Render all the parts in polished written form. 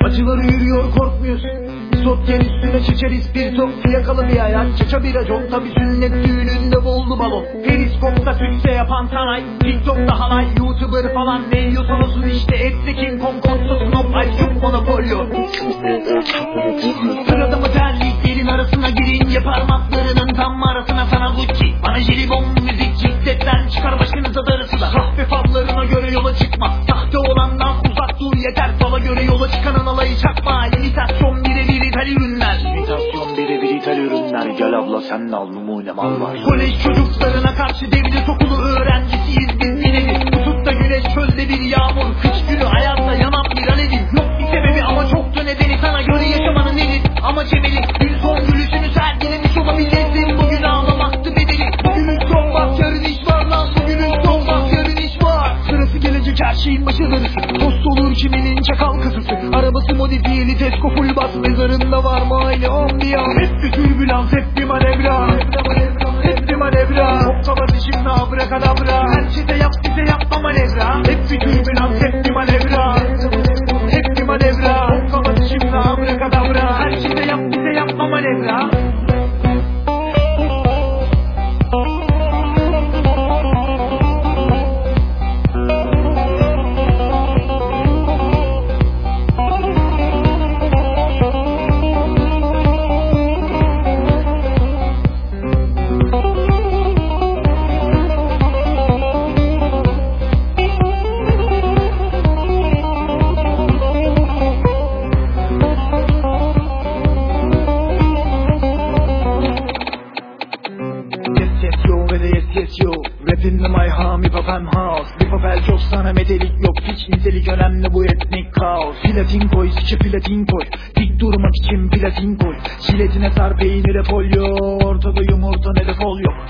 Acıları yürüyor korkmuyorsun. Sotyen üstüne çeçer ispirto, fiyakalı bir hayat, çeça bir racon. Tabi sünnet düğününde boldu balon. Periskopta sükse yapan sanay, TikTok'ta halay, YouTuber falan ne yiyorsan olsun işte. Etse King Kong, Costa Snoop, Ice Cube, Monopolyo. Sırada mı terlik, elin arasına girince parmaklarının tam arasına sana Gucci. Bana jelibon müzik, ciddetten çıkar başınıza darısı da. Kahve fallarına göre yola çıkma, sahte olandan uzak dur yeter. Fala göre yola çıkanın alayı çakma. İmitasyon birebir ithal ürünler. İmitasyon birebir ithal ürünler. Gel abla sen de al, numune mal var. Kolej çocuklarına karşı devlet okulu öğrencisiyiz biz bir nevi. Kutupta güneş, çölde bir yağmur, kış günü ayazda yanan bir alevin. Yok bir sebebi ama çoktu nedeni, sana göre yaşamanın nedir? Amaç emeli, gün son gülüşünü sergilemiş olabilirsin. Bugün ağlamaktı bedeli. Bugünün son bak, yarın iş var lan. Bugünün son bak, yarın iş var. Sırası gelecek her şeyin başarısı. Post olur kiminin çakal kasası. Arabası modifiyeli Tesco full bas. Mezarında var mı aile ambiyans. Hep bir türbülans, hep bir manevra. Hep bir manevra. Hoppala dişimle abrakadabra. Her şeyde yap bize yapma manevra. Hep bir türbülans, hep bir manevra. Hep bir manevra. Hoppala dişimle abrakadabra. Her şeyde yap bize yapma manevra. Yes yo, rapinle my home, hip hop I'm house. Hip hop el çok sana metelik yok, hiç nitelik önemli bu etnik kaos. Platin koy, sıçı platin koy, dik durmak için platin koy. Jiletine sar peynire polyo, ortada yumurta ne de fol yok.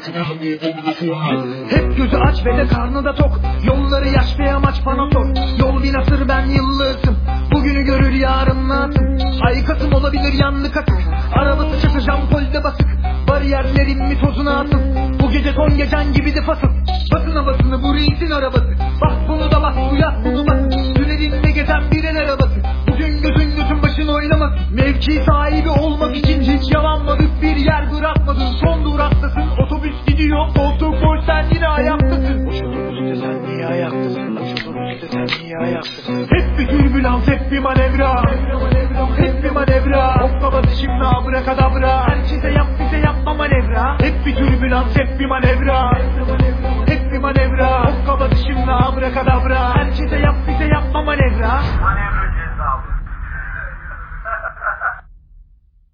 Hep gözü aç ve de karnı da tok, yolları yaş ve amaç bana sor. Yol bir nasır ben yıllısım, bugünü görür yarın nasıl. Ay Kasım olabilir yanlı katık, arabası çakı jampolde basık. Bariyerlerin mi tozuna atın, bu gece son gecen gibi de fasıl. Basına basını bu reisin arabası, bak bunu da bas bu yaz bunu bas. Tünelinde gezen bir el arabası, bugün gözün başın oynamasın. Mevki sahibi olmak için hiç yalanmadık, bir yer bırakmadın. Son duraktasın, otobüs gidiyor, koltuk boş sen yine ayaktasın. Boş otobüste sen niye ayaktasın, boş otobüste sen niye ayaktasın. Hep bir türbülans, hep bir manevra. Hep bir manevra. Hoppala dişimle abrakadabra. Herkese yap bize yapma manevra. Hep bir türbülans, hep bir manevra. Hep bir manevra. Hoppala dişimle abrakadabra. Herkese yap bize yapma manevra.